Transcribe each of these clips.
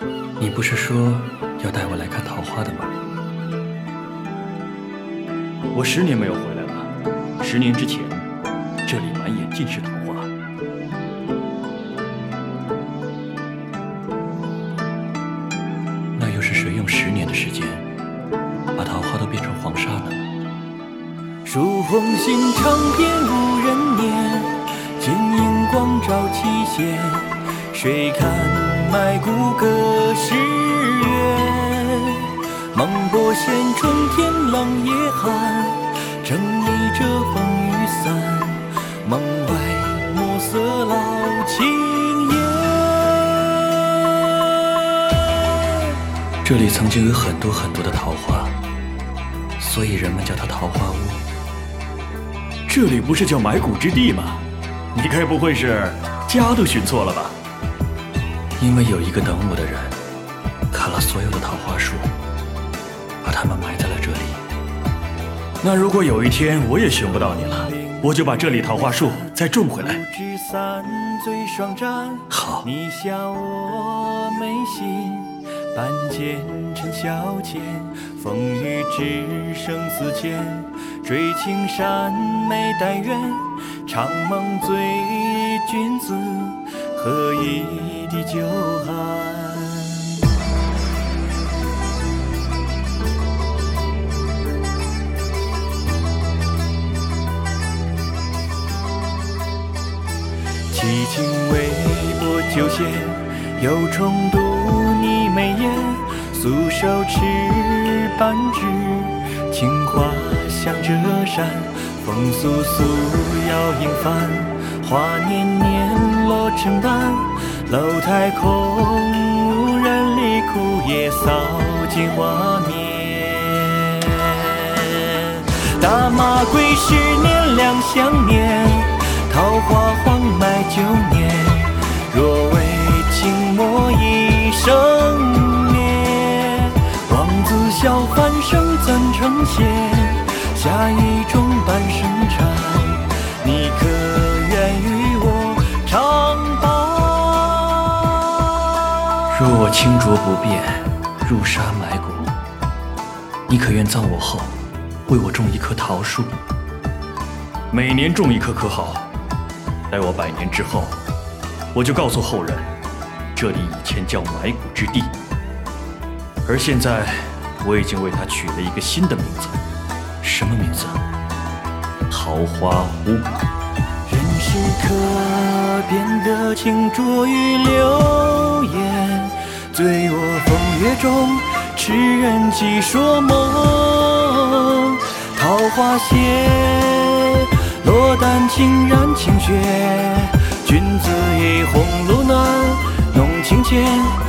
你不是说要带我来看桃花的吗？ 我10年没有回来了。10年之前，这里满眼尽是桃花。 那又是谁用10年的时间，把桃花都变成黄沙呢？ 数红杏长遍无人念，见荧光照七弦。谁看埋骨隔世月？芒波线，春天冷夜寒，正倚着风雨伞。门外墨色老青烟。 这里曾经有很多很多的桃花，所以人们叫它桃花坞。 这里不是叫埋骨之地吗？你该不会是家都寻错了吧？ 因为有一个等我的人，砍了所有的桃花树，把它们埋在了这里。 那如果有一天我也寻不到你了，我就把这里桃花树再种回来。 好。 你笑我眉心，半剑成小剑，风雨只剩思前。追青山眉黛远，长梦醉君子，何以地久寒？凄情微波酒闲，又重读你眉眼。素手持半枝，青花向着山。风簌簌摇影帆，花年年落成丹。楼台空无人理，枯叶扫尽画面。大马归10年两相念，桃花黄埋9年。若为情墨一生灭，望子笑翻生怎成仙？下一种半生禅，你可愿与我长伴？ 若我清浊不变，入沙埋骨，你可愿葬我后，为我种一棵桃树？ 每年种一棵可好？待我100年之后，我就告诉后人，这里以前叫埋骨之地，而现在我已经为它取了一个新的名字。 什么名字？ 桃花坞。 人世可变得清浊于流言，醉卧风月中，痴人几说梦。桃花谢，落丹轻染清雪。君子以红炉暖，弄清浅，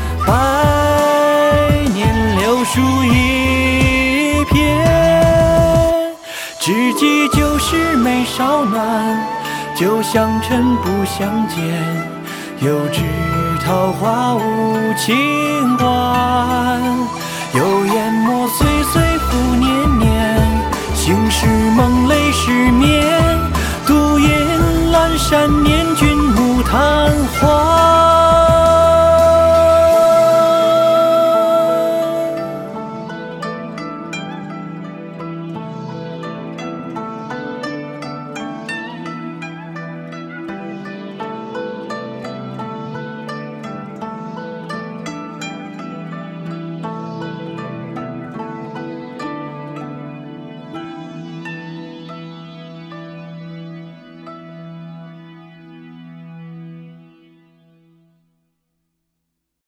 百年流疏一片。知己就是美少男，旧相尘不相见。又知桃花无情还，有烟墨岁岁复年年。心事梦泪失眠。